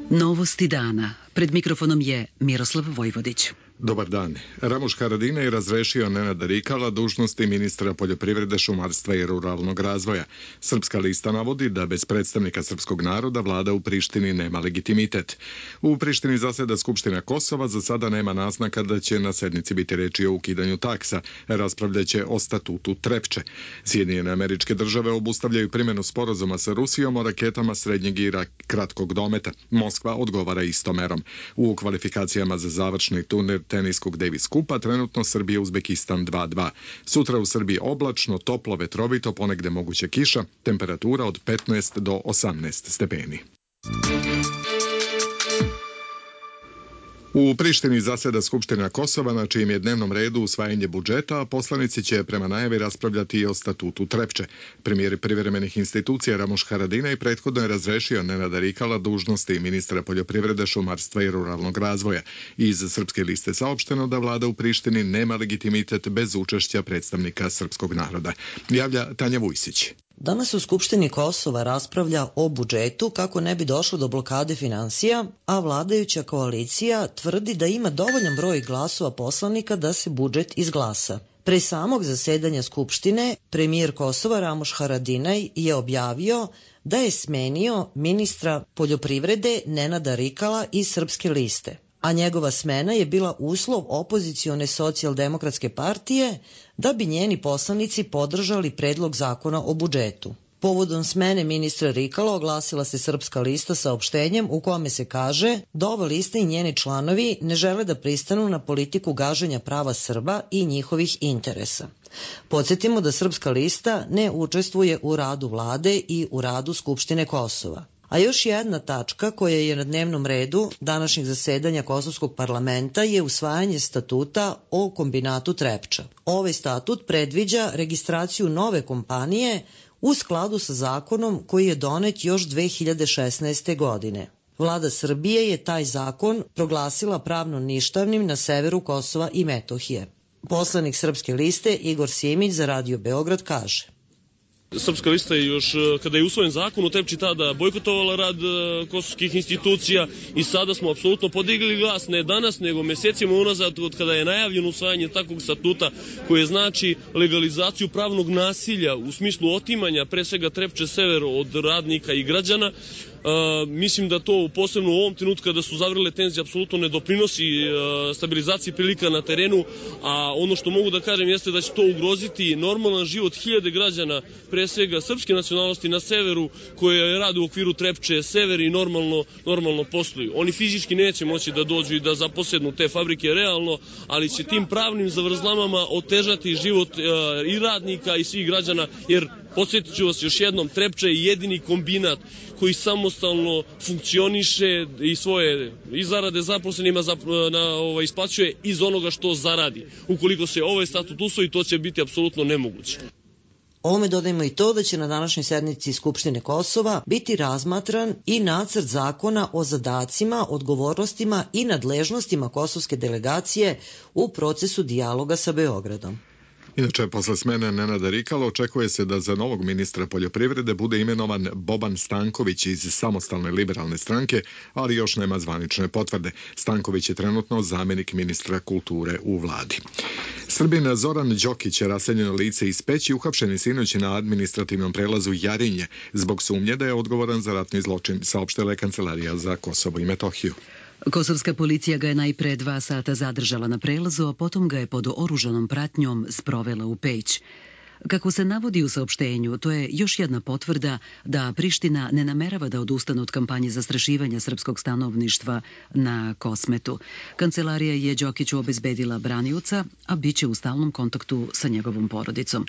Novosti dana. Pred mikrofonom je Miroslav Vojvodić. Dobar dan. Ramuš Haradinaj razrešio Nenada Rikala dužnosti ministra poljoprivrede, šumarstva i ruralnog razvoja. Srpska lista navodi da bez predstavnika srpskog naroda vlada u Prištini nema legitimitet. U Prištini zaseda Skupština Kosova, za sada nema naznaka da će na sednici biti reči o ukidanju taksa. Raspravljaće o statutu Trepče. Sjedinjene Američke Države obustavljaju primjenu sporazuma sa Rusijom o raketama srednjeg i kratkog dometa. Moskva odgovara istom merom. U kvalifikacijama za završni turnir teniskog Davis Kupa trenutno Srbija-Uzbekistan 2:2. Sutra u Srbiji oblačno, toplo, vetrovito, ponegde moguće kiša, temperatura od 15 do 18 stepeni. U Prištini zaseda Skupština Kosova, na čijem je dnevnom redu usvajanje budžeta, a poslanici će prema najavi raspravljati i o statutu Trepče. Premijer privremenih institucija Ramuš Haradinaj prethodno je razrešio Nenada Rikala dužnosti ministra poljoprivrede, šumarstva i ruralnog razvoja. Iz Srpske liste saopšteno da vlada u Prištini nema legitimitet bez učešća predstavnika srpskog naroda. Javlja Tanja Vujsić. Danas u Skupštini Kosova raspravlja o budžetu kako ne bi došlo do blokade finansija, a vladajuća koalicija tvrdi da ima dovoljan broj glasova poslanika da se budžet izglasa. Pre samog zasedanja Skupštine, premijer Kosova Ramuš Haradinaj je objavio da je smenio ministra poljoprivrede Nenada Rikala iz Srpske liste, a njegova smena je bila uslov opozicione socijaldemokratske partije da bi njeni poslanici podržali predlog zakona o budžetu. Povodom smene ministra Rikala oglasila se Srpska lista saopštenjem u kome se kaže da ova lista i njeni članovi ne žele da pristanu na politiku gaženja prava Srba i njihovih interesa. Podsjetimo da Srpska lista ne učestvuje u radu vlade i u radu Skupštine Kosova. A još jedna tačka koja je na dnevnom redu današnjeg zasedanja Kosovskog parlamenta je usvajanje statuta o kombinatu Trepča. Ovaj statut predviđa registraciju nove kompanije u skladu sa zakonom koji je donet još 2016. godine. Vlada Srbije je taj zakon proglasila pravno ništavnim na severu Kosova i Metohije. Poslanik Srpske liste Igor Simić za Radio Beograd kaže: Srpska lista je još, kada je usvojen zakon u Trepči, tada bojkotovala rad kosovskih institucija i sada smo apsolutno podigli glas, ne danas, nego mesecima unazad, od kada je najavljeno usvajanje takvog statuta koje znači legalizaciju pravnog nasilja u smislu otimanja pre svega Trepče sever od radnika i građana. Mislim da to posebno u ovom trenutku kada su zavrele tenzije apsolutno ne doprinosi stabilizaciji prilika na terenu, a ono što mogu da kažem jeste da će to ugroziti normalan život hiljade građana, pre svega srpske nacionalnosti na severu, koje rade u okviru Trepče sever i normalno posluju. Oni fizički neće moći da dođu i da zaposednu te fabrike realno, ali će tim pravnim zavrzlamama otežati život i radnika i svih građana, jer podsjetit ću vas još jednom, Trepča je jedini kombinat koji samostalno funkcioniše i svoje i zarade zaposlenima isplaćuje iz onoga što zaradi. Ukoliko se ovaj statut usvoji, to će biti apsolutno nemoguće. Ovome dodajmo i to da će na današnjoj sednici Skupštine Kosova biti razmatran i nacrt zakona o zadacima, odgovornostima i nadležnostima kosovske delegacije u procesu dijaloga sa Beogradom. Inače, posle smene Nenada Rikala očekuje se da za novog ministra poljoprivrede bude imenovan Boban Stanković iz Samostalne liberalne stranke, ali još nema zvanične potvrde. Stanković je trenutno zamjenik ministra kulture u vladi. Srbin Zoran Đokić je raseljeno lice iz Peći, uhapšen je sinoć na administrativnom prelazu Jarinje zbog sumnje da je odgovoran za ratni zločin, saopštila je Kancelarija za Kosovo i Metohiju. Kosovska policija ga je najpre 2 sata zadržala na prelazu, a potom ga je pod oružanom pratnjom sprovela u Peć. Kako se navodi u saopštenju, to je još jedna potvrda da Priština ne namerava da odustane od kampanje zastrašivanja srpskog stanovništva na Kosmetu. Kancelarija je Đokiću obezbedila branioca, a bit će u stalnom kontaktu sa njegovom porodicom.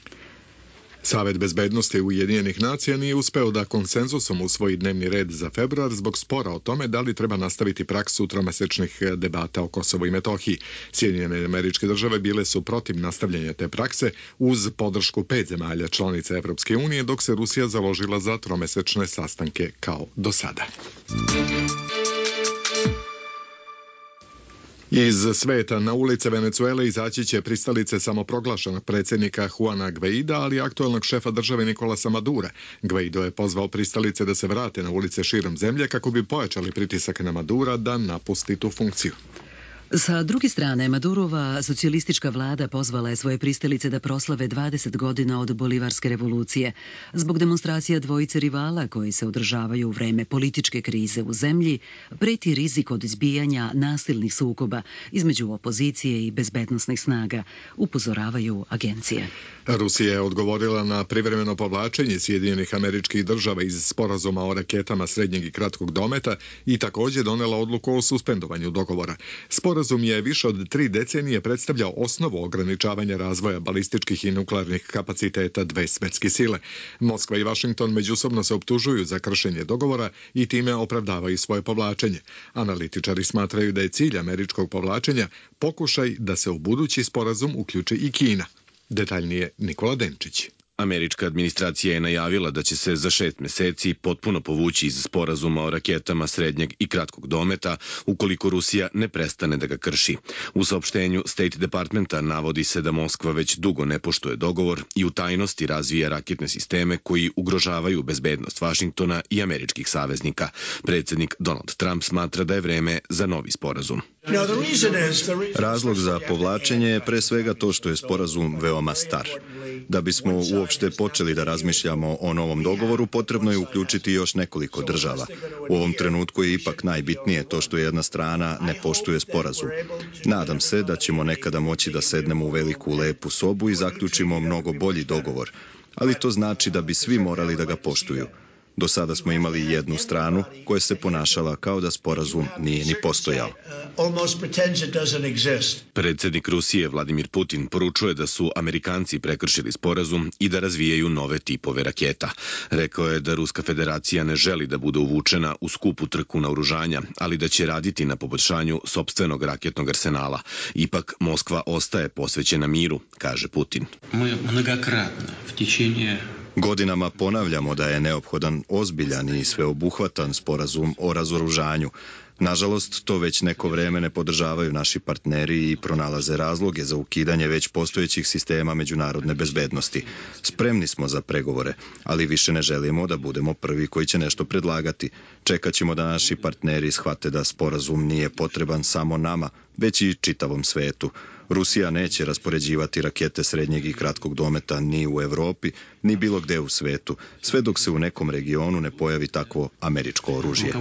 Savet bezbednosti Ujedinjenih nacija nije uspeo da konsenzusom usvoji dnevni red za februar zbog spora o tome da li treba nastaviti praksu tromesečnih debata o Kosovu i Metohiji. Sjedinjene Američke Države bile su protiv nastavljanja te prakse uz podršku 5 zemalja članica Evropske unije, dok se Rusija založila za tromesečne sastanke kao do sada. Iz sveta na ulice Venecuele izaći će pristalice samoproglašenog predsjednika Juana Guaida, ali i aktualnog šefa države Nicolasa Madura. Guaido je pozvao pristalice da se vrate na ulice širom zemlje kako bi pojačali pritisak na Madura da napusti tu funkciju. Sa druge strane, Madurova socijalistička vlada pozvala je svoje pristalice da proslave 20 godina od Bolivarske revolucije. Zbog demonstracija dvojice rivala koji se održavaju u vreme političke krize u zemlji, preti rizik od izbijanja nasilnih sukoba između opozicije i bezbednosnih snaga, upozoravaju agencije. Rusija je odgovorila na privremeno povlačenje Sjedinjenih Američkih Država iz sporazuma o raketama srednjeg i kratkog dometa i također donela odluku o suspendovanju dogovora. Sporazum je više od 3 decenije predstavljao osnovu ograničavanja razvoja balističkih i nuklearnih kapaciteta dve svjetske sile. Moskva i Vašington međusobno se optužuju za kršenje dogovora i time opravdavaju svoje povlačenje. Analitičari smatraju da je cilj američkog povlačenja pokušaj da se u budući sporazum uključi i Kina. Detaljnije Nikola Denčić. Američka administracija je najavila da će se za 6 mjeseci potpuno povući iz sporazuma o raketama srednjeg i kratkog dometa ukoliko Rusija ne prestane da ga krši. U saopštenju State Departmenta navodi se da Moskva već dugo ne poštuje dogovor i u tajnosti razvija raketne sisteme koji ugrožavaju bezbednost Vašingtona i američkih saveznika. Predsjednik Donald Trump smatra da je vreme za novi sporazum. Razlog za povlačenje je pre svega to što je sporazum veoma star. Da bismo uopšte počeli da razmišljamo o novom dogovoru, potrebno je uključiti još nekoliko država. U ovom trenutku je ipak najbitnije to što jedna strana ne poštuje sporazum. Nadam se da ćemo nekada moći da sednemo u veliku lepu sobu i zaključimo mnogo bolji dogovor, ali to znači da bi svi morali da ga poštuju. Do sada smo imali jednu stranu koja se ponašala kao da sporazum nije ni postojao. Predsjednik Rusije Vladimir Putin poručuje da su Amerikanci prekršili sporazum i da razvijaju nove tipove raketa. Rekao je da Ruska federacija ne želi da bude uvučena u skupu trku naoružanja, ali da će raditi na poboljšanju sopstvenog raketnog arsenala. Ipak Moskva ostaje posvećena miru, kaže Putin. Godinama ponavljamo da je neophodan ozbiljan i sveobuhvatan sporazum o razoružanju. Nažalost, to već neko vreme ne podržavaju naši partneri i pronalaze razloge za ukidanje već postojećih sistema međunarodne bezbednosti. Spremni smo za pregovore, ali više ne želimo da budemo prvi koji će nešto predlagati. Čekat ćemo da naši partneri shvate da sporazum nije potreban samo nama, već i čitavom svetu. Rusija neće raspoređivati rakete srednjeg i kratkog dometa ni u Evropi, ni bilo gde u svetu, sve dok se u nekom regionu ne pojavi takvo američko oružje.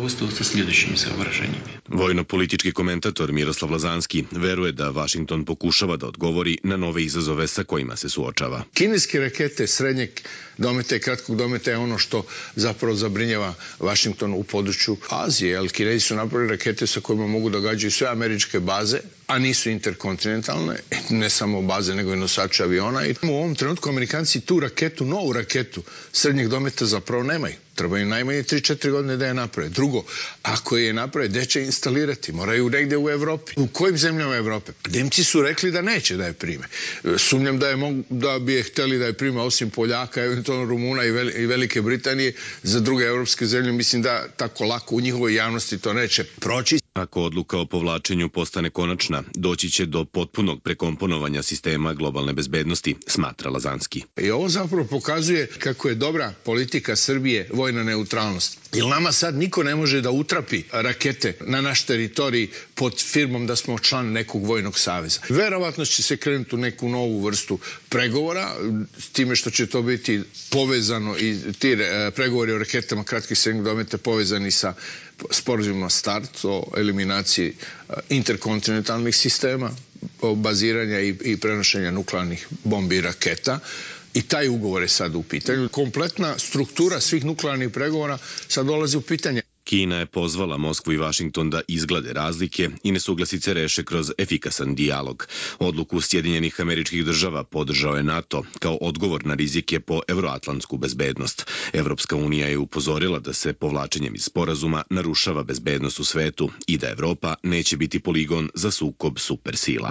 Vojno-politički komentator Miroslav Lazanski veruje da Vašington pokušava da odgovori na nove izazove sa kojima se suočava. Kineske rakete srednjeg dometa i kratkog dometa je ono što zapravo zabrinjava Vašington u području Azije, jer Kinezi su napravili rakete sa kojima mogu da gađaju sve američke baze, a nisu interkontinentalne, ne samo baze nego i nosače aviona. I u ovom trenutku Amerikanci tu raketu, novu raketu srednjeg dometa zapravo nemaju. Trebaju najmanje 3-4 godine da je naprave. Drugo, ako je naprave, gde će instalirati? Moraju negde u Evropi. U kojim zemljama Evrope? Nemci su rekli da neće da je prime. Sumnjam da bi je hteli da je prime osim Poljaka, eventualno Rumuna i Velike Britanije. Za druge evropske zemlje mislim da tako lako u njihovoj javnosti to neće proći. Ako odluka o povlačenju postane konačna, doći će do potpunog prekomponovanja sistema globalne bezbednosti, smatra Lazanski. I ovo zapravo pokazuje kako je dobra politika Srbije vojna neutralnost. Jer nama sad niko ne može da utrapi rakete na naš teritorij pod firmom da smo član nekog vojnog saveza. Verovatno će se krenuti u neku novu vrstu pregovora, s time što će to biti povezano i ti pregovori o raketama kratkih srednjeg dometa povezani sa sporazumom START o eliminaciji interkontinentalnih sistema, baziranja i prenošenja nuklearnih bombi i raketa. I taj ugovor je sad u pitanju. Kompletna struktura svih nuklearnih pregovora sad dolazi u pitanje. Kina je pozvala Moskvu i Vašington da izglede razlike i nesuglasice reše kroz efikasan dijalog. Odluku Sjedinjenih Američkih Država podržao je NATO kao odgovor na rizike po evroatlantsku bezbednost. Evropska unija je upozorila da se povlačenjem iz sporazuma narušava bezbednost u svetu i da Evropa neće biti poligon za sukob supersila.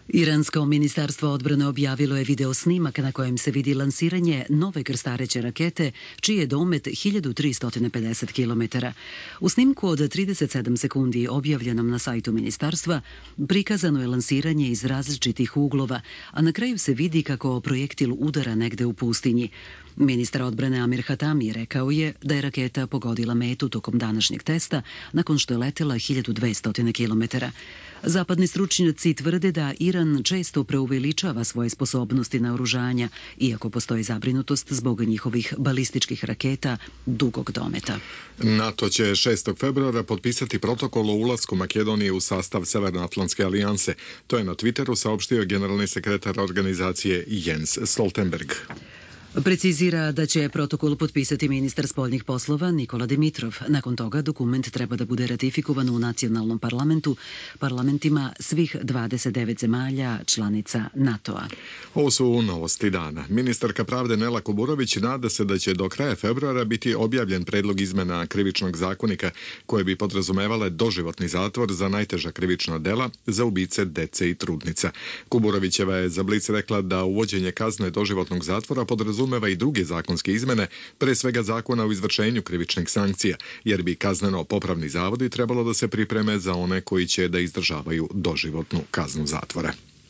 Iransko ministarstvo odbrane objavilo je video snimak na kojem se vidi lansiranje nove krstareće rakete, čiji je domet 1350 km. U snimku od 37 sekundi objavljenom na sajtu ministarstva prikazano je lansiranje iz različitih uglova, a na kraju se vidi kako projektil udara negde u pustinji. Ministar odbrane Amir Hatami rekao je da je raketa pogodila metu tokom današnjeg testa nakon što je letela 1200 km. Zapadni stručnjaci tvrde da Iran često preuveličava svoje sposobnosti naoružanja, iako postoji zabrinutost zbog njihovih balističkih raketa dugog dometa. NATO će 6. februara potpisati protokol o ulasku Makedonije u sastav Severnoatlantske alijanse. To je na Twitteru saopštio generalni sekretar organizacije Jens Stoltenberg. Precizira da će protokol potpisati ministar spoljnih poslova Nikola Dimitrov. Nakon toga dokument treba da bude ratifikovan u nacionalnom parlamentima svih 29 zemalja članica NATO-a. Ovo su novosti dana. Ministarka pravde Nela Kuburović nada se da će do kraja februara biti objavljen predlog izmena krivičnog zakonika koje bi podrazumevale doživotni zatvor za najteža krivična dela za ubice dece i trudnica. Kuburovićeva je za Blic rekla da uvođenje kazne doživotnog zatvora podrazumeva i druge zakonske izmene, pre svega zakona o izvršenju krivičnih sankcija, jer bi kazneno-popravni zavodi trebalo da se pripreme za one koji će da izdržavaju doživotnu kaznu zatvora.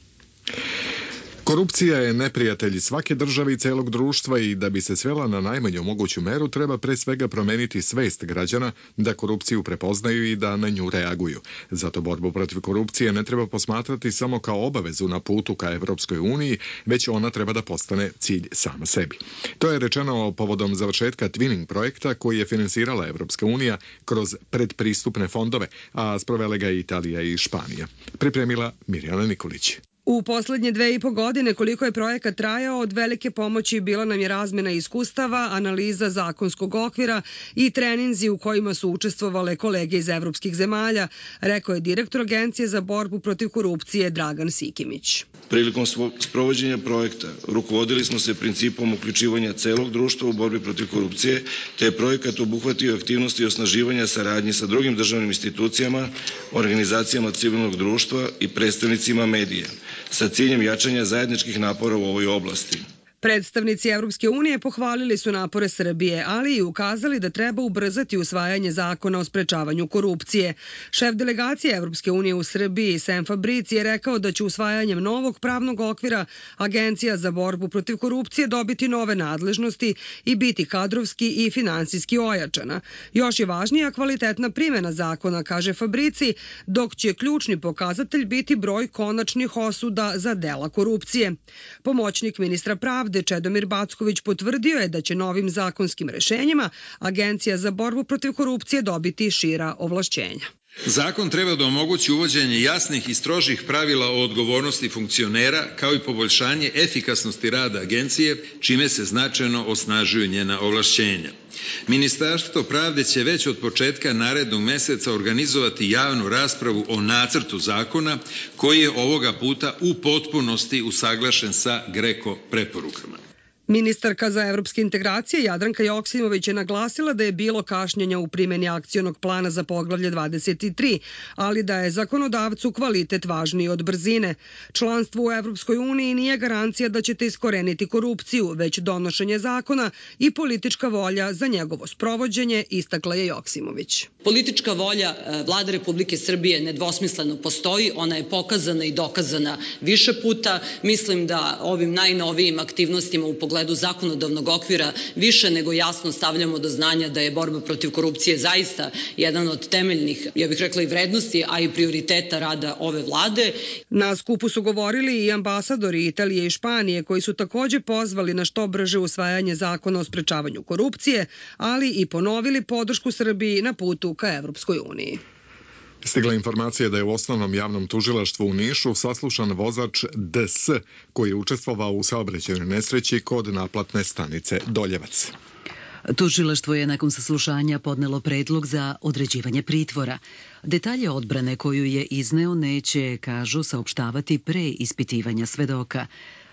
Korupcija je neprijatelj svake države i celog društva i da bi se svela na najmanju moguću meru treba pre svega promeniti svest građana da korupciju prepoznaju i da na nju reaguju. Zato borbu protiv korupcije ne treba posmatrati samo kao obavezu na putu ka Evropskoj uniji, već ona treba da postane cilj sama sebi. To je rečeno povodom završetka Twinning projekta koji je finansirala Evropska unija kroz predpristupne fondove, a sprovele ga Italija i Španija. Pripremila Mirjana Nikolić. U poslednje 2,5 godine koliko je projekat trajao, od velike pomoći bila nam je razmena iskustava, analiza zakonskog okvira i treninzi u kojima su učestvovale kolege iz evropskih zemalja, rekao je direktor Agencije za borbu protiv korupcije Dragan Sikimić. Prilikom sprovođenja projekta rukovodili smo se principom uključivanja celog društva u borbi protiv korupcije, te je projekat obuhvatio aktivnosti osnaživanja saradnje sa drugim državnim institucijama, organizacijama civilnog društva i predstavnicima medija, sa ciljem jačanja zajedničkih napora u ovoj oblasti. Predstavnici Evropske unije pohvalili su napore Srbije, ali i ukazali da treba ubrzati usvajanje zakona o sprečavanju korupcije. Šef delegacije Evropske unije u Srbiji, Sam Fabrici, je rekao da će usvajanjem novog pravnog okvira Agencija za borbu protiv korupcije dobiti nove nadležnosti i biti kadrovski i finansijski ojačana. Još je važnija kvalitetna primjena zakona, kaže Fabrici, dok će ključni pokazatelj biti broj konačnih osuda za dela korupcije. Pomoćnik ministra pravde Čedomir Backović potvrdio je da će novim zakonskim rešenjima Agencija za borbu protiv korupcije dobiti šira ovlašćenja. Zakon treba da omogući uvođenje jasnih i strožih pravila o odgovornosti funkcionera, kao i poboljšanje efikasnosti rada agencije, čime se značajno osnažuju njena ovlašćenja. Ministarstvo pravde će već od početka narednog meseca organizovati javnu raspravu o nacrtu zakona, koji je ovoga puta u potpunosti usaglašen sa GRECO preporukama. Ministarka za evropske integracije Jadranka Joksimović je naglasila da je bilo kašnjenja u primjeni akcionog plana za poglavlje 23, ali da je zakonodavcu kvalitet važniji od brzine. Članstvo u Evropskoj uniji nije garancija da ćete iskoreniti korupciju, već donošenje zakona i politička volja za njegovo sprovođenje, istakla je Joksimović. Politička volja Vlade Republike Srbije nedvosmisleno postoji, ona je pokazana i dokazana više puta. Mislim da ovim najnovijim aktivnostima u pogledu zakonodavnog okvira više nego jasno stavljamo do znanja da je borba protiv korupcije zaista jedan od temeljnih, ja bih rekla, i vrednosti, a i prioriteta rada ove vlade. Na skupu su govorili i ambasadori Italije i Španije, koji su takođe pozvali na što brže usvajanje zakona o sprečavanju korupcije, ali i ponovili podršku Srbiji na putu ka Evropskoj uniji. Stigla informacija da je u osnovnom javnom tužilaštvu u Nišu saslušan vozač DS koji je učestvovao u saobraćajnoj nesreći kod naplatne stanice Doljevac. Tužilaštvo je nakon saslušanja podnelo predlog za određivanje pritvora. Detalje odbrane koju je izneo neće, kažu, saopštavati pre ispitivanja svedoka.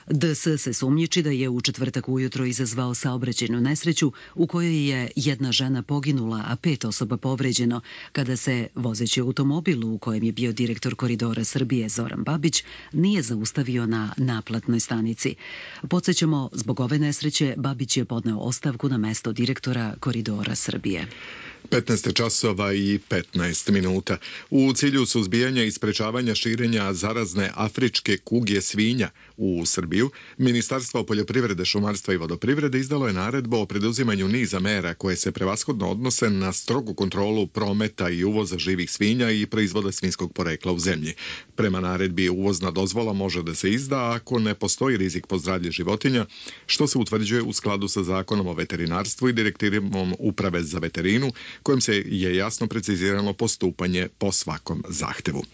DS se sumnjiči da je u četvrtak ujutro izazvao saobraćajnu nesreću u kojoj je jedna žena poginula, a 5 osoba povređeno kada se vozeći automobil u kojem je bio direktor Koridora Srbije Zoran Babić nije zaustavio na naplatnoj stanici. Podsjećamo, zbog ove nesreće Babić je podneo ostavku na mesto direktora Koridora Srbije. 15 časova i 15 minuta. U cilju suzbijanja i sprečavanja širenja zarazne afričke kuge svinja u Srbiju, Ministarstvo poljoprivrede, šumarstva i vodoprivrede izdalo je naredbu o preduzimanju niza mera koje se prevashodno odnose na strogu kontrolu prometa i uvoza živih svinja i proizvoda svinjskog porekla u zemlji. Prema naredbi uvozna dozvola može da se izda ako ne postoji rizik po zdravlje životinja, što se utvrđuje u skladu sa Zakonom o veterinarstvu i direktivom Uprave za veterinu, kojim se je jasno precizirano postupanje po svakom zahtevu.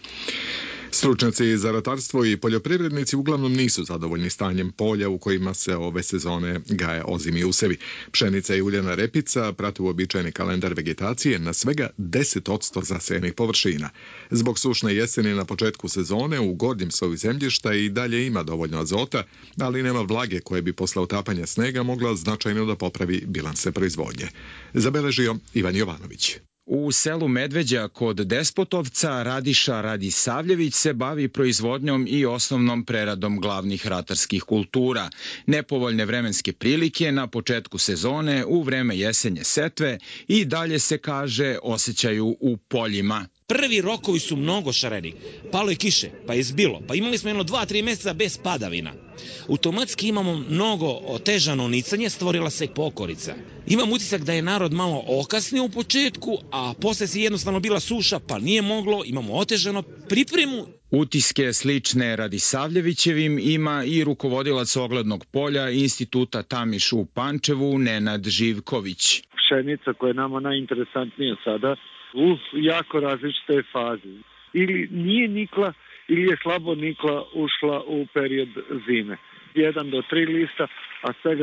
Stručnjaci za ratarstvo i poljoprivrednici uglavnom nisu zadovoljni stanjem polja u kojima se ove sezone gaje ozimi usevi. Pšenica i uljana repica prate uobičajeni kalendar vegetacije na svega 10% zasejanih površina. Zbog sušne jeseni na početku sezone u gornjem sloju zemljišta i dalje ima dovoljno azota, ali nema vlage koje bi posle otapanja snega mogla značajno da popravi bilanse proizvodnje. Zabeležio Ivan Jovanović. U selu Medveđa kod Despotovca Radiša Radisavljević se bavi proizvodnjom i osnovnom preradom glavnih ratarskih kultura. Nepovoljne vremenske prilike na početku sezone u vreme jesenje setve i dalje se kaže osjećaju u poljima. Prvi rokovi su mnogo šareni. Palo je kiše, pa je zbilo, pa imali smo 2-3 meseca bez padavina. Automatski imamo mnogo otežano nicanje, stvorila se pokorica. Imam utisak da je narod malo okasnio u početku, a posle se jednostavno bila suša, pa nije moglo, imamo otežano pripremu. Utiske slične Radisavljevićevim ima i rukovodilac oglednog polja Instituta Tamiš u Pančevu, Nenad Živković. Pšenica koja je nama najinteresantnija sada, u jako različite faze. Ili nije nikla, ili je slabo nikla ušla u period zime. 1 do 3 lista, a svega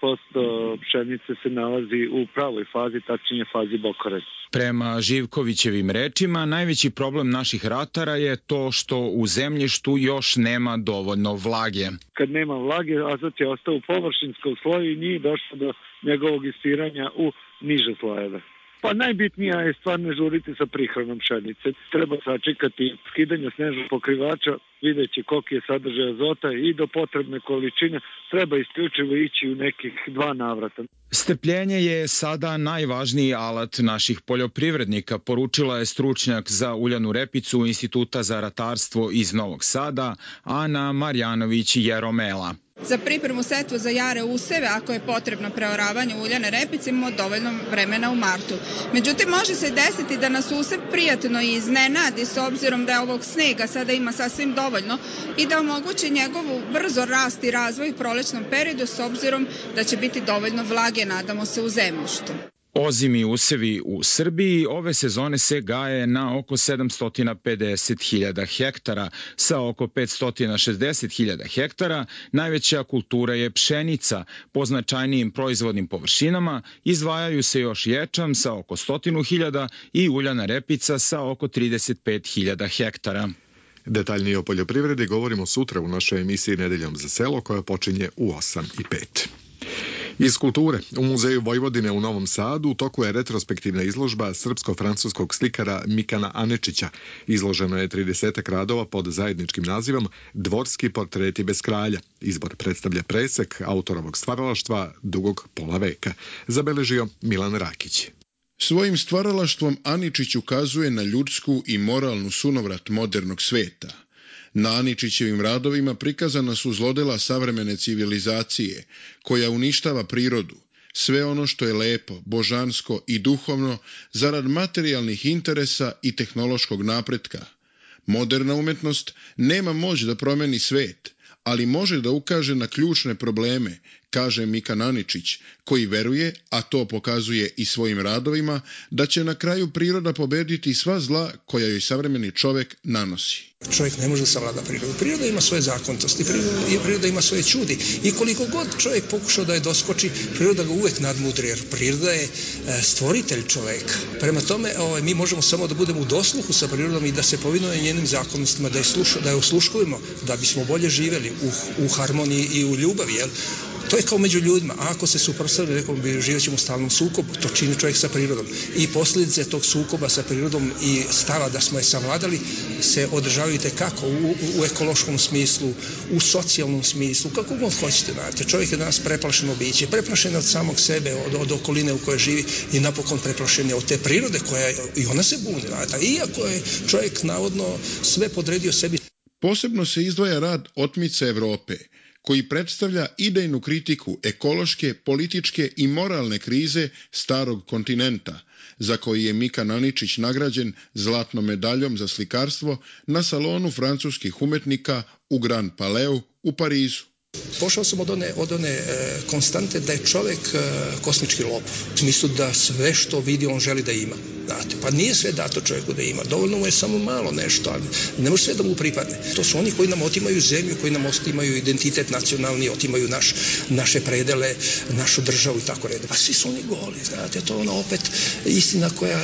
10% pšenice se nalazi u pravoj fazi, tačnije fazi bokoreć. Prema Živkovićevim rečima, najveći problem naših ratara je to što u zemljištu još nema dovoljno vlage. Kad nema vlage, azot je ostao u površinskom sloju i nije došlo do njegovog istiranja u niže slojeve. Pa najbitnija je stvar ne žuriti sa prihranom pšenice. Treba sačekati skidanje snežnog pokrivača, videći koliki je sadržaj azota i do potrebne količine treba isključivo ići u nekih 2 navrata. Strpljenje je sada najvažniji alat naših poljoprivrednika, poručila je stručnjak za uljanu repicu Instituta za ratarstvo iz Novog Sada, Ana Marjanović-Jeromela. Za pripremu setvu za jare useve, ako je potrebno preoravanje uljane repice, imamo dovoljno vremena u martu. Međutim, može se desiti da nas usev prijatno iznenadi s obzirom da je ovog snega sada ima sasvim dovoljno i da omogući njegovu brzo rast i razvoj u prolećnom periodu s obzirom da će biti dovoljno vlage, nadamo se, u zemljištu. Ozimi usevi u Srbiji ove sezone se gaje na oko 750.000 hektara. Sa oko 560.000 hektara najveća kultura je pšenica. Po značajnijim proizvodnim površinama izdvajaju se još ječam sa oko 100.000 i uljana repica sa oko 35.000 hektara. Detaljnije o poljoprivredi govorimo sutra u našoj emisiji Nedeljom za selo koja počinje u 8:05. Iz kulture, u Muzeju Vojvodine u Novom Sadu u toku je retrospektivna izložba srpsko-francuskog slikara Mikana Anečića. Izloženo je 30 radova pod zajedničkim nazivom Dvorski portreti bez kralja. Izbor predstavlja presek autorovog stvaralaštva dugog pola veka. Zabeležio Milan Rakić. Svojim stvaralaštvom Aničić ukazuje na ljudsku i moralnu sunovrat modernog sveta. Na Aničićevim radovima prikazana su zlodela savremene civilizacije, koja uništava prirodu, sve ono što je lepo, božansko i duhovno zarad materijalnih interesa i tehnološkog napretka. Moderna umetnost nema moć da promeni svet, ali može da ukaže na ključne probleme, kaže Mika Naničić, koji veruje, a to pokazuje i svojim radovima, da će na kraju priroda pobediti sva zla koja joj savremeni čovek nanosi. Čovjek ne može savlada prirodu. Priroda ima svoje zakonitosti, priroda ima svoje čudi. I koliko god čovjek pokušao da je doskoči, priroda ga uvek nadmudri, jer priroda je stvoritelj čoveka. Prema tome, mi možemo samo da budemo u dosluhu sa prirodom i da se povinujemo njenim zakonitostima, da je osluškujemo, da bismo bolje živjeli u harmoniji i u ljubavi. Jel? To je kao među ljudima, a ako se suprotstavlja nekom, živjet ćemo u stalnom sukobu, to čini čovjek sa prirodom. I posljedice tog sukoba sa prirodom i stava da smo je savladali se održavaju kako u ekološkom smislu, u socijalnom smislu, kako god hoćete. Znate. Čovjek je danas preplašeno biće, preplašen od samog sebe, od okoline u kojoj živi i napokon preplašen od te prirode koja i ona se buni. Znate. Iako je čovjek navodno sve podredio sebi. Posebno se izdvaja rad Otmice Evrope, koji predstavlja idejnu kritiku ekološke, političke i moralne krize starog kontinenta, za koji je Mika Naničić nagrađen zlatnom medaljom za slikarstvo na salonu francuskih umetnika u Grand Palais u Parizu. Pošao sam od one konstante da je čovjek kosmički lopov. U smislu da sve što vidi on želi da ima. Znate, pa nije sve dato čovjeku da ima. Dovoljno mu je samo malo nešto, ali ne može sve da mu pripadne. To su oni koji nam otimaju zemlju, koji nam otimaju identitet nacionalni, otimaju naše predele, našu državu i tako redom. A svi su oni goli, znate, to je ona opet istina koja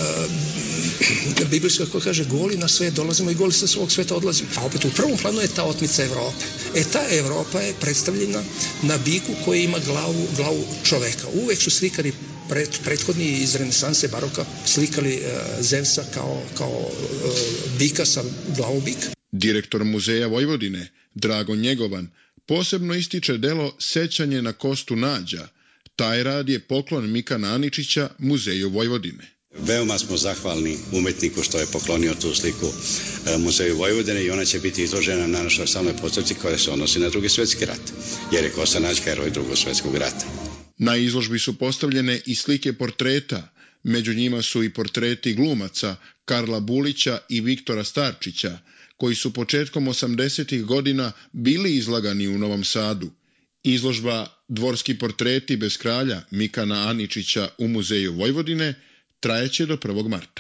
biblijska koja kaže goli na sve dolazimo i goli sa svog sveta odlazimo. A opet u prvom planu je ta otmica Evrope. Ta Evropa je predstavljena na biku koji ima glavu čoveka. Uvek su slikari prethodni iz renesanse baroka slikali Zevsa kao bika sa glavom bika. Direktor Muzeja Vojvodine, Drago Njegovan, posebno ističe delo Sećanje na Kostu Nađa. Taj rad je poklon Mika Naničića Muzeju Vojvodine. Veoma smo zahvalni umetniku što je poklonio tu sliku Muzeju Vojvodine i ona će biti izložena na našoj samoj postavci koja se odnosi na Drugi svjetski rat, jer je Kosta Nađ heroj Drugog svjetskog rata. Na izložbi su postavljene i slike portreta, među njima su i portreti glumaca Karla Bulića i Viktora Starčića, koji su početkom 80. godina bili izlagani u Novom Sadu. Izložba Dvorski portreti bez kralja Mikana Aničića u Muzeju Vojvodine trajeće do 1. marta.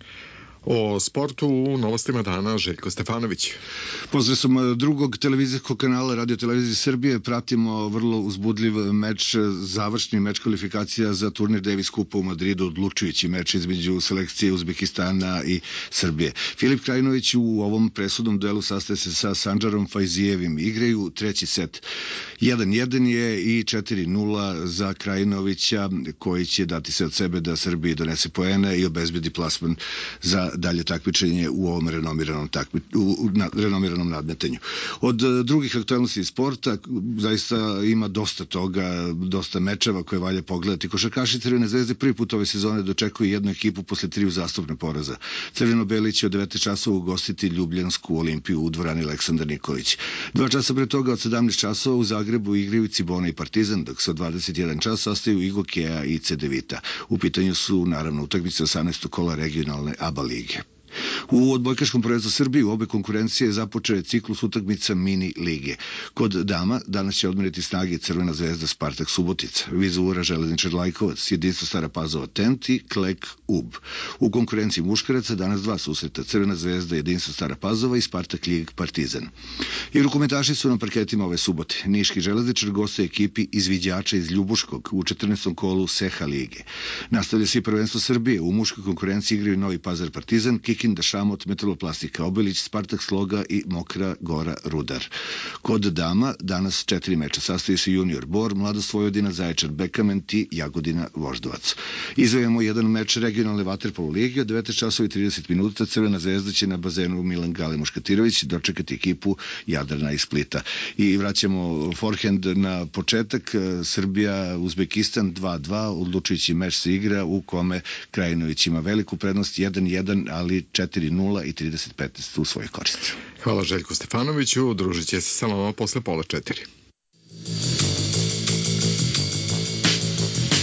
O sportu u novostima dana Željko Stefanović. Posredstvom drugog televizijskog kanala Radio Televizije Srbije pratimo vrlo uzbudljiv meč, završni meč kvalifikacija za turnir Davis Kupa u Madridu, odlučujući meč između selekcije Uzbekistana i Srbije. Filip Krajinović u ovom presudnom duelu sastaje se sa Sandžarom Fajzijevim. Igraju treći set. 1-1 je i 4-0 za Krajinovića, koji će dati sve od sebe da Srbiji donese poene i obezbedi plasman za dalje takmičenje u ovom renomiranom nadmetanju. Od drugih aktualnosti sporta zaista ima dosta toga, dosta mečeva koje valja pogledati. Košarkaši Crvene zvezde prvi put ove sezone dočekuju jednu ekipu posle 3 uzastopne poraza. Crveno-beli će od 9 časova ugostiti Ljubljansku Olimpiju u dvorani Aleksandar Nikolić. 2 časa pre toga od 17 časova u Zagrebu igraju Cibona i Partizan, dok se od 21 čas sastaju i Gokeja i Cedevita. U pitanju su naravno utakmice 18. kola regionalne ABA lige. U odbojkaškom prvenstvu Srbije u obe konkurencije započeo je ciklus utakmica mini lige. Kod dama danas će odmeriti snage Crvena zvezda Spartak Subotica, Vizura Železničar Lajkovac, Jedinstvo Stara Pazova Tent i Klek Ub. U konkurenciji muškaraca danas 2 susreta, Crvena zvezda Jedinstvo Stara Pazova i Spartak Lig Partizan. I rukometaši su na parketima ove subote. Niški Železničar gostuje ekipi izviđača iz Ljubuškog u 14. kolu Seha lige. Nastavlja se i prvenstvo Srbije. U muškoj konkurenciji igraju Novi Pazar Partizan, Kikinda Šamot, Metaloplastika Obelić, Spartak Sloga i Mokra Gora Rudar. Kod dama danas 4 meča. Sastoji se Junior Bor, Mladost Vojvodina, Zaječar Bekament i Jagodina Voždovac. Izvajamo jedan meč regionalne vaterpolo lige od 9 časova i 30 minuta. Crvena zvezda će na bazenu Milan Gale Muškatirović dočekati ekipu Jadrana iz Splita. I vraćamo forehand na početak. Srbija, Uzbekistan 2-2, odlučujući meč se igra u kome Krajinović ima veliku prednost 1-1, ali 4-0 i 30-15 u svojoj koristi. Hvala Željku Stefanoviću, družit će se sa nama posle 3:30.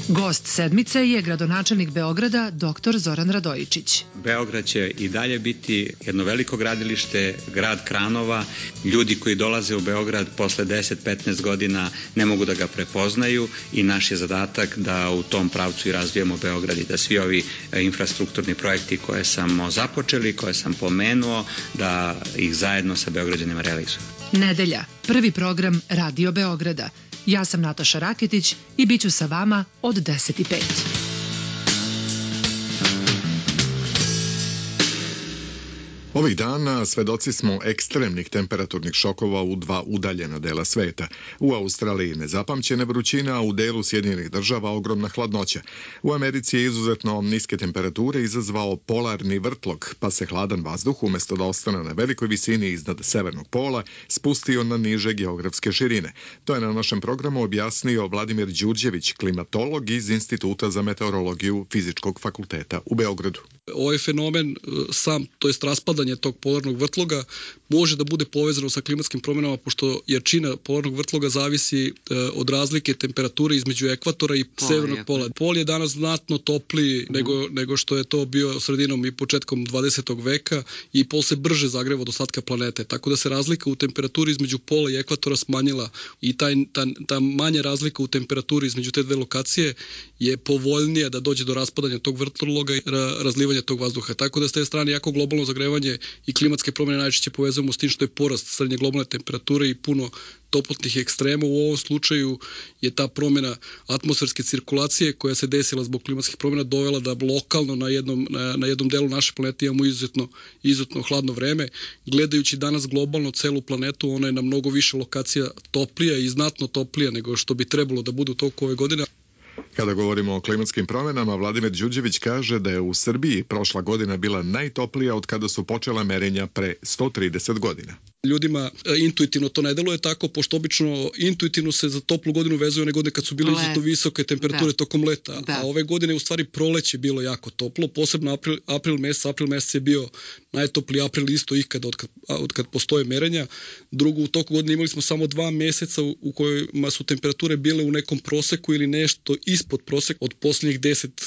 Gost sedmice je gradonačelnik Beograda dr. Zoran Radojičić. Beograd će i dalje biti jedno veliko gradilište, grad kranova. Ljudi koji dolaze u Beograd posle 10-15 godina ne mogu da ga prepoznaju i naš je zadatak da u tom pravcu i razvijemo Beograd i da svi ovi infrastrukturni projekti koje sam započeli, koje sam pomenuo, da ih zajedno sa Beograđanima realizujemo. Nedelja, prvi program Radio Beograda. Ja sam Nataša Raketić i bit ću sa vama od 10:05. Ovih dana svedoci smo ekstremnih temperaturnih šokova u dva udaljena dela sveta. U Australiji nezapamćene vrućine, a u delu Sjedinjenih Država ogromna hladnoća. U Americi je izuzetno niske temperature izazvao polarni vrtlog, pa se hladan vazduh, umesto da ostane na velikoj visini iznad severnog pola, spustio na niže geografske širine. To je na našem programu objasnio Vladimir Đurđević, klimatolog iz Instituta za meteorologiju Fizičkog fakulteta u Beogradu. Ovaj fenomen sam, to jest raspadanje tog polarnog vrtloga, može da bude povezano sa klimatskim promjenama, pošto jačina polarnog vrtloga zavisi od razlike temperature između ekvatora i severnog pola. Pol je danas znatno topliji nego što je to bio sredinom i početkom 20. veka i pol se brže zagreva od ostatka planete, tako da se razlika u temperaturi između pola i ekvatora smanjila i ta manja razlika u temperaturi između te dve lokacije je povoljnija da dođe do raspadanja tog vrtloga i razlivanja tog vazduha. Tako da s te strane jako globalno zagrevanje i klimatske promjene najčešće povezujemo s tim što je porast srednje globalne temperature i puno toplotnih ekstrema. U ovom slučaju je ta promjena atmosferske cirkulacije koja se desila zbog klimatskih promjena dovela da lokalno na jednom delu naše planete imamo izuzetno hladno vreme. Gledajući danas globalno celu planetu, ona je na mnogo više lokacija toplija i znatno toplija nego što bi trebalo da bude u toku ove godine. Kada govorimo o klimatskim promjenama, Vladimir Đurđević kaže da je u Srbiji prošla godina bila najtoplija od kada su počela merenja pre 130 godina. Ljudima intuitivno to ne deluje tako, pošto obično intuitivno se za toplu godinu vezuje one godine kad su bile izuzetno visoke temperature tokom leta. A ove godine u stvari proleće bilo jako toplo, posebno april mesec je bio najtopliji april isto ikada od kad postoje merenja. Drugo, u toku godine imali smo samo 2 meseca u kojima su temperature bile u nekom proseku ili nešto ispod proseka. Od posljednjih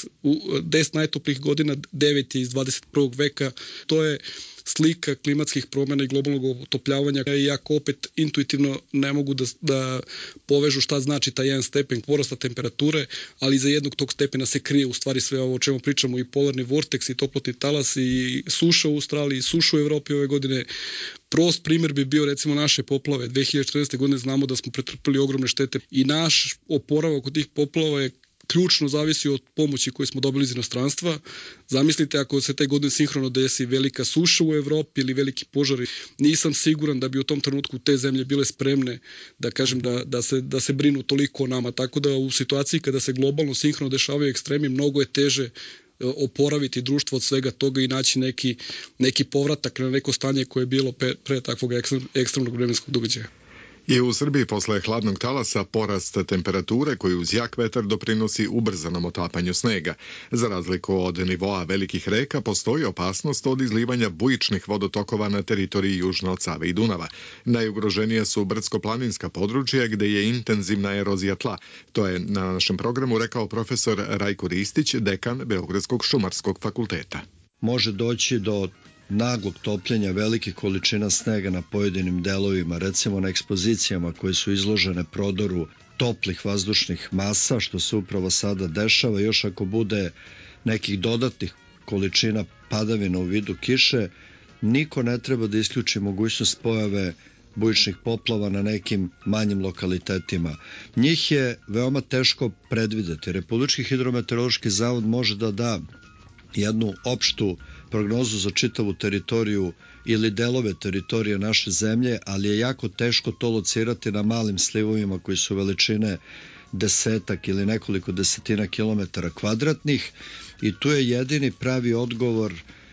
10 najtoplijih godina, 9 je iz 21. veka. To je slika klimatskih promjena i globalnog otopljavanja, iako opet intuitivno ne mogu da povežu šta znači taj jedan stepen porasta temperature, ali iza jednog tog stepena se krije u stvari sve ovo o čemu pričamo, i polarni vorteks i toplotni talas i suša u Australiji, suša u Evropi ove godine. Prost primjer bi bio recimo naše poplave. 2014. godine znamo da smo pretrpili ogromne štete i naš oporavak od tih poplava je ključno zavisi od pomoći koju smo dobili iz inostranstva. Zamislite ako se te godine sinhrono desi velika suša u Evropi ili veliki požari, nisam siguran da bi u tom trenutku te zemlje bile spremne da kažem da se brinu toliko o nama. Tako da u situaciji kada se globalno sinhrono dešavaju ekstremi, mnogo je teže oporaviti društvo od svega toga i naći neki povratak na neko stanje koje je bilo pre takvog ekstremnog vremenskog događaja. I u Srbiji posle hladnog talasa porast temperature koji uz jak vetar doprinosi ubrzanom otapanju snega. Za razliku od nivoa velikih reka postoji opasnost od izlivanja bujičnih vodotokova na teritoriji južno od Save i Dunava. Najugroženija su brdsko-planinska područja gde je intenzivna erozija tla. To je na našem programu rekao profesor Rajko Ristić, dekan Beogradskog šumarskog fakulteta. Može doći do naglog topljenja velikih količina snega na pojedinim delovima, recimo na ekspozicijama koje su izložene prodoru toplih vazdušnih masa, što se upravo sada dešava. Još ako bude nekih dodatnih količina padavina u vidu kiše, niko ne treba da isključi mogućnost pojave bujičnih poplava na nekim manjim lokalitetima. Njih je veoma teško predvideti. Republički hidrometeorološki zavod može da da jednu opštu prognozu za čitavu teritoriju ili delove teritorije naše zemlje, ali je jako teško to locirati na malim slivovima koji su veličine desetak ili nekoliko desetina kilometara kvadratnih i tu je jedini pravi odgovor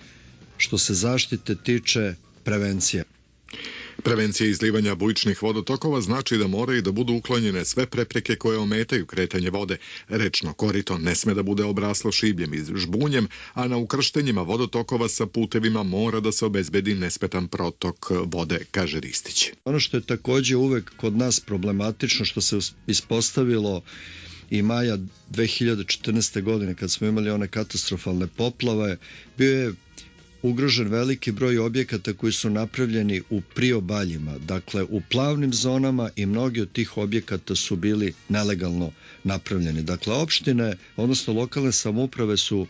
što se zaštite tiče prevencija. Prevencija izlivanja bujičnih vodotokova znači da moraju da budu uklonjene sve prepreke koje ometaju kretanje vode. Rečno korito ne sme da bude obraslo šibljem i žbunjem, a na ukrštenjima vodotokova sa putevima mora da se obezbedi nesmetan protok vode, kaže Ristić. Ono što je takođe uvek kod nas problematično, što se ispostavilo i maja 2014. godine kad smo imali one katastrofalne poplave, bio je ugrožen veliki broj objekata koji su napravljeni u priobaljima, dakle u plavnim zonama, i mnogi od tih objekata su bili nelegalno napravljeni. Dakle, opštine, odnosno lokalne samouprave su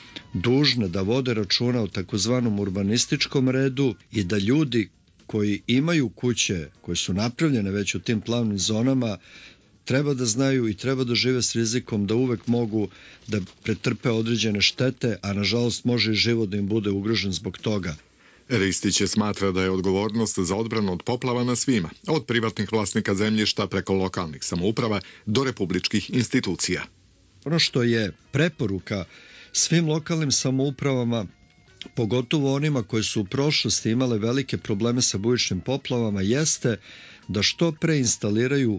dužne da vode računa o takozvanom urbanističkom redu i da ljudi koji imaju kuće koje su napravljene već u tim plavnim zonama treba da znaju i treba da žive s rizikom da uvek mogu da pretrpe određene štete, a nažalost može i život da im bude ugrožen zbog toga. Ristić smatra da je odgovornost za odbranu od poplava na svima, od privatnih vlasnika zemljišta preko lokalnih samouprava do republičkih institucija. Ono što je preporuka svim lokalnim samoupravama, pogotovo onima koji su u prošlosti imale velike probleme sa bujičnim poplavama, jeste da što pre instaliraju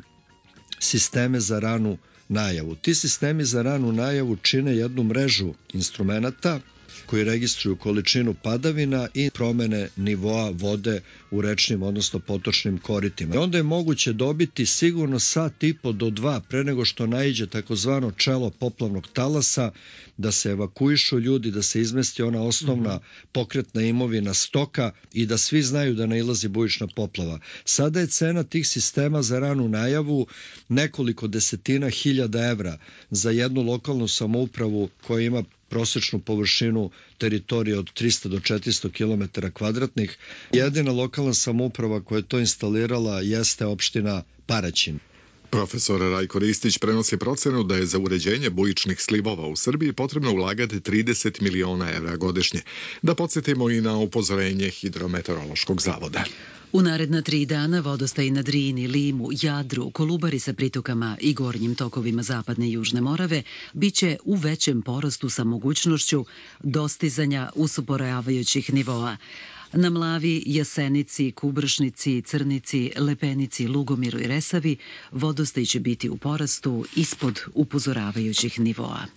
sisteme za ranu najavu. Ti sistemi za ranu najavu čine jednu mrežu instrumenata koji registruju količinu padavina i promene nivoa vode u rečnim, odnosno potočnim koritima. I onda je moguće dobiti sigurno sat i po do 2 pre nego što naiđe takozvano čelo poplavnog talasa, da se evakuišu ljudi, da se izmesti ona osnovna pokretna imovina, stoka, i da svi znaju da nailazi bujična poplava. Sada je cena tih sistema za ranu najavu nekoliko desetina hiljada evra za jednu lokalnu samoupravu koja ima prosečnu površinu teritorije od 300 do 400 km kvadratnih. Jedina lokalna samouprava koja je to instalirala jeste opština Paraćin. Profesor Rajko Ristić prenosi procenu da je za uređenje bujičnih slivova u Srbiji potrebno ulagati 30 miliona evra godišnje. Da podsjetimo i na upozorenje Hidrometeorološkog zavoda. U naredna 3 dana vodostaj na Drini, Limu, Jadru, Kolubari sa pritokama i gornjim tokovima zapadne i južne Morave biće u većem porastu sa mogućnošću dostizanja usporavajućih nivoa. Na Mlavi, Jasenici, Kubršnici, Crnici, Lepenici, Lugomiru i Resavi vodostaj će biti u porastu ispod upozoravajućih nivoa.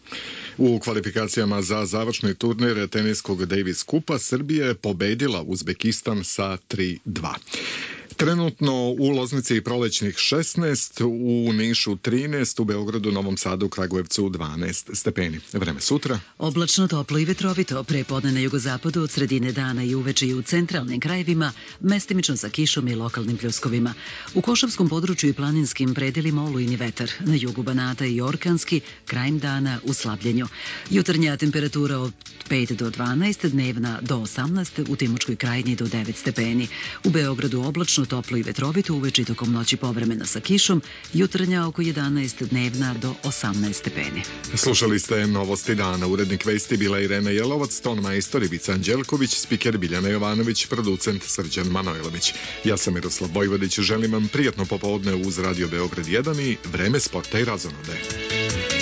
U kvalifikacijama za završni turnir teniskog Davis Kupa Srbija je pobedila Uzbekistan sa 3-2. Trenutno u Loznici prolećnih 16, u Nišu 13, u Beogradu, Novom Sadu, Kragujevcu 12 stepeni. Vreme sutra. Oblačno, toplo i vetrovito, prepodne na jugozapadu, od sredine dana i uveče i u centralnim krajevima, mestimično sa kišom i lokalnim pljuskovima. U Košavskom području i planinskim predelima olujni vetar, na jugu Banata i orkanski, krajem dana u slabljenju. Jutarnja temperatura od 5 do 12, dnevna do 18, u Timočkoj krajini do 9 stepeni. U Beogradu oblačno, toplo i vetrovito, uveče i tokom noći povremena sa kišom, jutarnja oko 11, dnevna do 18 stepeni. Slušali ste Novosti dana. Urednik vesti bila Irena Jelovac, ton majstor Ivica Anđelković, spiker Biljana Jovanović, producent Srđan Manojlović. Ja sam Miroslav Bojvodić, želim vam prijatno popodne uz Radio Beograd 1 i Vreme sporta i razonode.